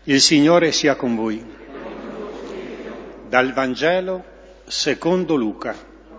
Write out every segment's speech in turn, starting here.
Il Signore sia con voi. Dal Vangelo secondo Luca.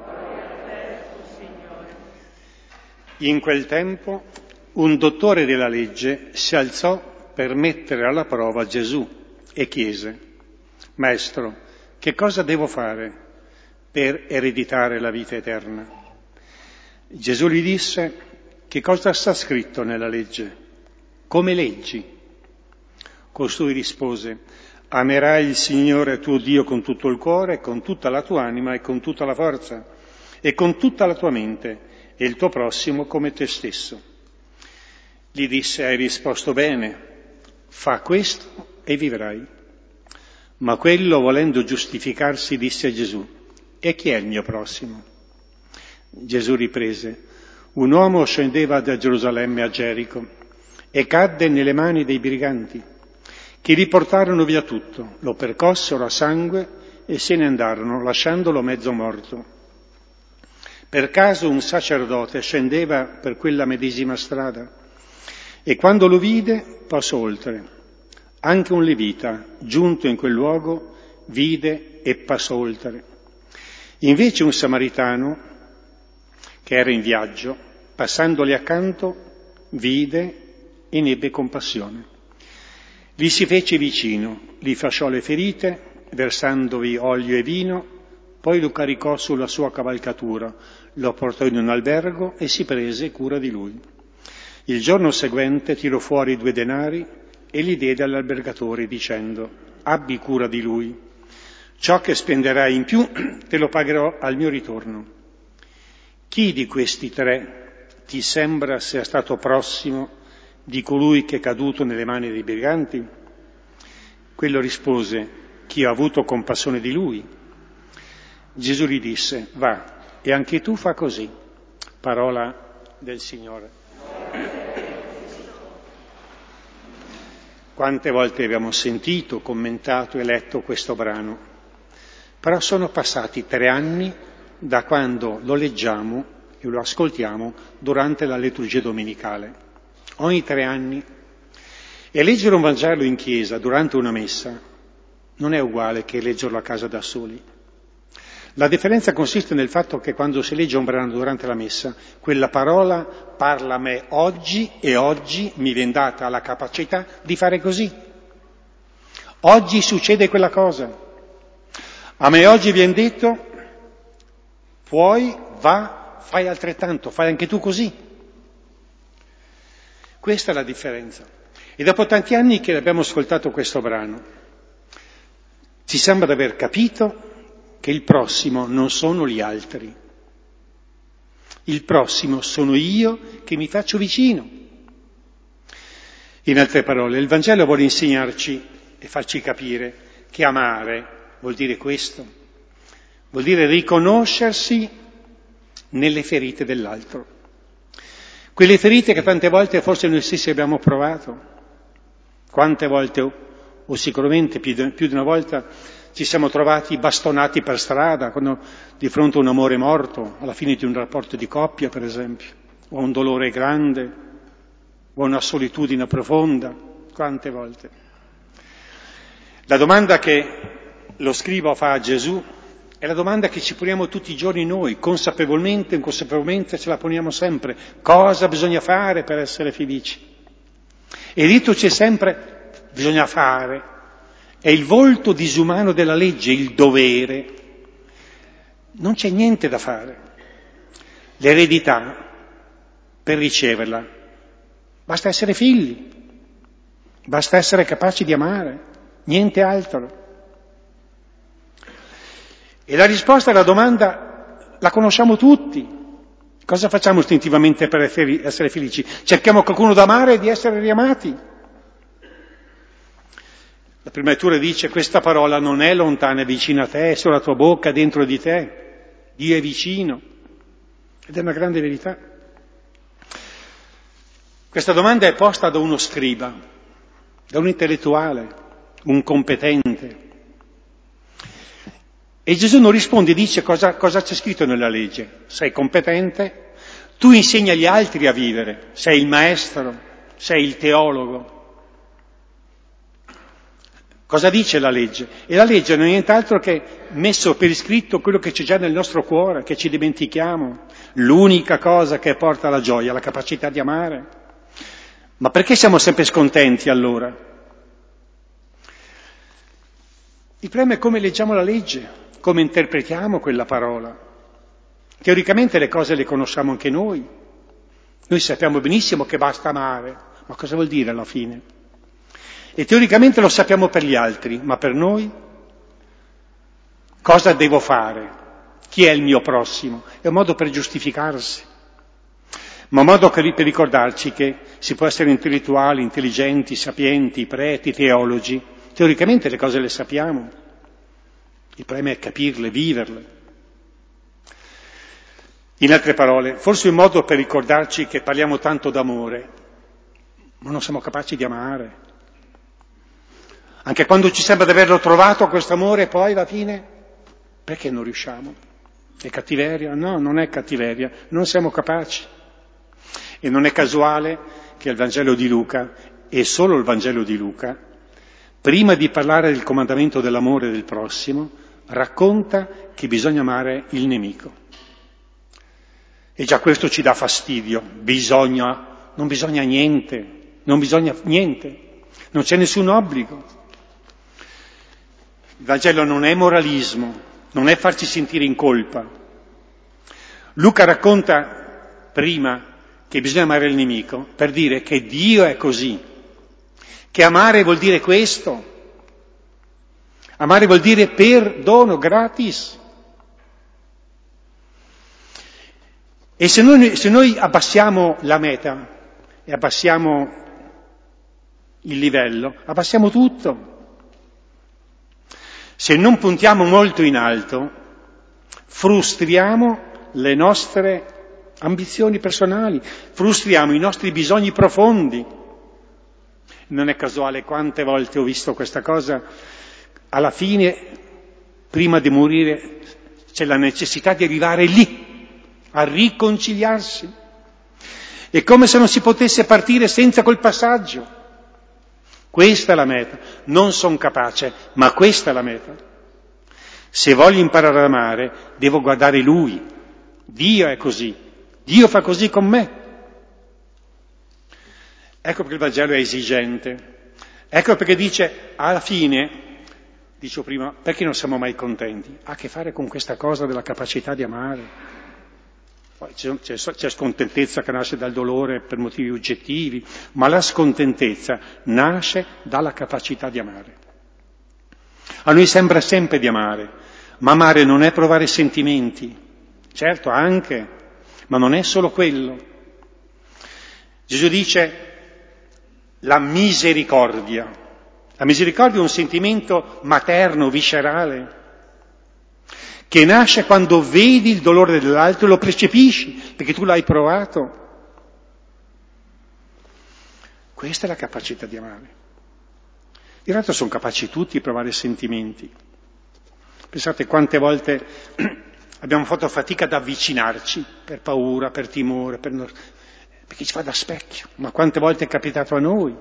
In quel tempo un dottore della legge si alzò per mettere alla prova Gesù e chiese: Maestro, che cosa devo fare per ereditare la vita eterna? Gesù gli disse: che cosa sta scritto nella legge? Come leggi? Costui rispose: amerai il Signore tuo Dio con tutto il cuore, con tutta la tua anima e con tutta la forza e con tutta la tua mente, e il tuo prossimo come te stesso. Gli disse: hai risposto bene, fa questo e vivrai. Ma quello, volendo giustificarsi, disse a Gesù: e chi è il mio prossimo? Gesù riprese: un uomo scendeva da Gerusalemme a Gerico e cadde nelle mani dei briganti, che gli portarono via tutto, lo percossero a sangue e se ne andarono, lasciandolo mezzo morto. Per caso un sacerdote scendeva per quella medesima strada e quando lo vide passò oltre. Anche un levita, giunto in quel luogo, vide e passò oltre. Invece un samaritano, che era in viaggio, passandogli accanto, vide e ne ebbe compassione. Gli si fece vicino, gli fasciò le ferite, versandovi olio e vino, poi lo caricò sulla sua cavalcatura, lo portò in un albergo e si prese cura di lui. Il giorno seguente tirò fuori 2 denari e li diede all'albergatore dicendo: abbi cura di lui, ciò che spenderai in più te lo pagherò al mio ritorno. Chi di questi 3 ti sembra sia stato prossimo di colui che è caduto nelle mani dei briganti? Quello rispose: chi ha avuto compassione di lui. Gesù gli disse: va, e anche tu fa così. Parola del Signore. Quante volte abbiamo sentito, commentato e letto questo brano, però sono passati 3 anni da quando lo leggiamo e lo ascoltiamo durante la liturgia domenicale. Ogni 3 anni. E leggere un Vangelo in chiesa durante una messa non è uguale che leggerlo a casa da soli. La differenza consiste nel fatto che quando si legge un brano durante la messa, quella parola parla a me oggi e oggi mi viene data la capacità di fare così. Oggi succede quella cosa. A me oggi viene detto: puoi, va, fai altrettanto, fai anche tu così. Questa è la differenza. E dopo tanti anni che abbiamo ascoltato questo brano, ci sembra di aver capito che il prossimo non sono gli altri. Il prossimo sono io che mi faccio vicino. In altre parole, il Vangelo vuole insegnarci e farci capire che amare vuol dire questo. Vuol dire riconoscersi nelle ferite dell'altro. Quelle ferite che tante volte forse noi stessi abbiamo provato. Quante volte, o sicuramente più di una volta, ci siamo trovati bastonati per strada, quando di fronte a un amore morto, alla fine di un rapporto di coppia, per esempio, o a un dolore grande, o a una solitudine profonda, quante volte. La domanda che lo scriba fa a Gesù è la domanda che ci poniamo tutti i giorni noi, consapevolmente o inconsapevolmente ce la poniamo sempre. Cosa bisogna fare per essere felici? E dito c'è sempre: bisogna fare. È il volto disumano della legge, il dovere. Non c'è niente da fare. L'eredità, per riceverla, basta essere figli, basta essere capaci di amare, niente altro. E la risposta alla domanda la conosciamo tutti. Cosa facciamo istintivamente per essere felici? Cerchiamo qualcuno da amare e di essere riamati. La prima lettura dice: questa parola non è lontana, è vicina a te, è sulla tua bocca, dentro di te. Dio è vicino. Ed è una grande verità. Questa domanda è posta da uno scriba, da un intellettuale, un competente. E Gesù non risponde, dice cosa c'è scritto nella legge. Sei competente, tu insegni agli altri a vivere, sei il maestro, sei il teologo. Cosa dice la legge? E la legge non è nient'altro che messo per iscritto quello che c'è già nel nostro cuore, che ci dimentichiamo. L'unica cosa che porta alla gioia, la capacità di amare. Ma perché siamo sempre scontenti allora? Il problema è come leggiamo la legge, come interpretiamo quella parola. Teoricamente le cose le conosciamo anche noi. Noi sappiamo benissimo che basta amare, ma cosa vuol dire alla fine? E teoricamente lo sappiamo per gli altri, ma per noi? Cosa devo fare? Chi è il mio prossimo? È un modo per giustificarsi, ma un modo per ricordarci che si può essere intellettuali, intelligenti, sapienti, preti, teologi. Teoricamente le cose le sappiamo. Il problema è capirle, viverle. In altre parole, forse un modo per ricordarci che parliamo tanto d'amore, ma non siamo capaci di amare. Anche quando ci sembra di averlo trovato questo amore, poi alla fine, perché non riusciamo? È cattiveria? No, non è cattiveria, non siamo capaci. E non è casuale che il Vangelo di Luca, e solo il Vangelo di Luca, prima di parlare del comandamento dell'amore del prossimo, racconta che bisogna amare il nemico. E già questo ci dà fastidio, non bisogna niente, non c'è nessun obbligo. Il Vangelo non è moralismo, non è farci sentire in colpa. Luca racconta prima che bisogna amare il nemico per dire che Dio è così, che amare vuol dire questo, amare vuol dire perdono gratis. E se noi abbassiamo la meta e abbassiamo il livello, abbassiamo tutto. Se non puntiamo molto in alto, frustriamo le nostre ambizioni personali, frustriamo i nostri bisogni profondi. Non è casuale quante volte ho visto questa cosa. Alla fine, prima di morire, c'è la necessità di arrivare lì, a riconciliarsi. È come se non si potesse partire senza quel passaggio. Questa è la meta. Non sono capace, ma questa è la meta. Se voglio imparare ad amare, devo guardare Lui. Dio è così. Dio fa così con me. Ecco perché il Vangelo è esigente. Ecco perché dice, alla fine, dicevo prima, perché non siamo mai contenti? Ha a che fare con questa cosa della capacità di amare. Poi c'è scontentezza che nasce dal dolore per motivi oggettivi, ma la scontentezza nasce dalla capacità di amare. A noi sembra sempre di amare, ma amare non è provare sentimenti, certo anche, ma non è solo quello. Gesù dice la misericordia. La misericordia è un sentimento materno, viscerale, che nasce quando vedi il dolore dell'altro e lo percepisci, perché tu l'hai provato. Questa è la capacità di amare. In realtà sono capaci tutti di provare sentimenti. Pensate quante volte abbiamo fatto fatica ad avvicinarci, per paura, per timore, perché ci fa da specchio, ma quante volte è capitato a noi.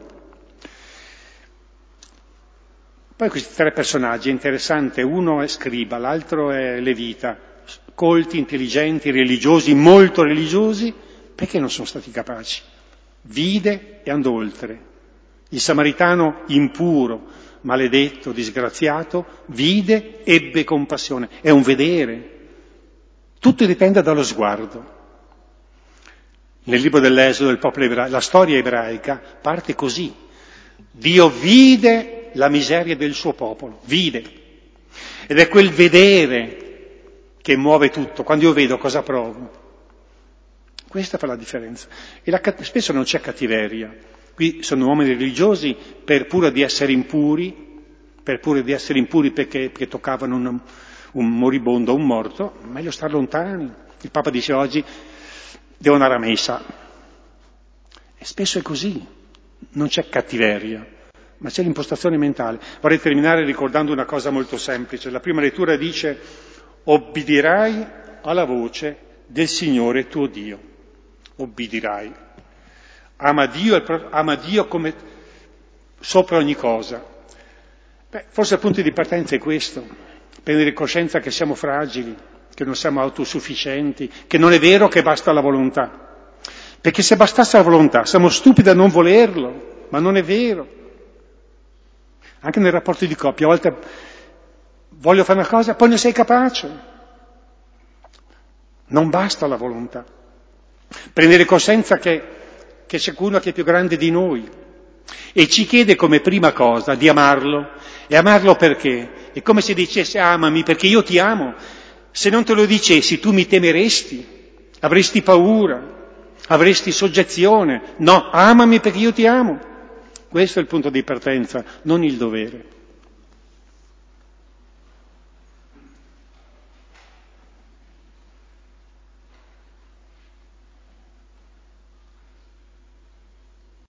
Poi questi tre personaggi, è interessante, uno è scriba, l'altro è levita, colti, intelligenti, religiosi, molto religiosi, perché non sono stati capaci? Vide e andò oltre. Il samaritano impuro, maledetto, disgraziato, vide, ebbe compassione. È un vedere. Tutto dipende dallo sguardo. Nel libro dell'Esodo, del popolo ebraico, la storia ebraica parte così. Dio vide la miseria del suo popolo, vide. Ed è quel vedere che muove tutto. Quando io vedo cosa provo. Questa fa la differenza. E spesso non c'è cattiveria. Qui sono uomini religiosi per pura di essere impuri perché toccavano un moribondo, un morto, meglio star lontani. Il Papa dice oggi devo andare a messa. E spesso è così, non c'è cattiveria, ma c'è l'impostazione mentale. Vorrei terminare ricordando una cosa molto semplice. La prima lettura dice: obbedirai alla voce del Signore tuo Dio. Obbedirai. Ama Dio come sopra ogni cosa. Forse il punto di partenza è questo, prendere coscienza che siamo fragili, che non siamo autosufficienti, che non è vero che basta la volontà. Perché se bastasse la volontà, siamo stupidi a non volerlo, ma non è vero. Anche nel rapporto di coppia, a volte voglio fare una cosa, poi ne sei capace. Non basta la volontà. Prendere coscienza che c'è qualcuno che è più grande di noi e ci chiede come prima cosa di amarlo. E amarlo perché? È come se dicesse amami perché io ti amo. Se non te lo dicessi tu mi temeresti, avresti paura, avresti soggezione. No, amami perché io ti amo. Questo è il punto di partenza, non il dovere.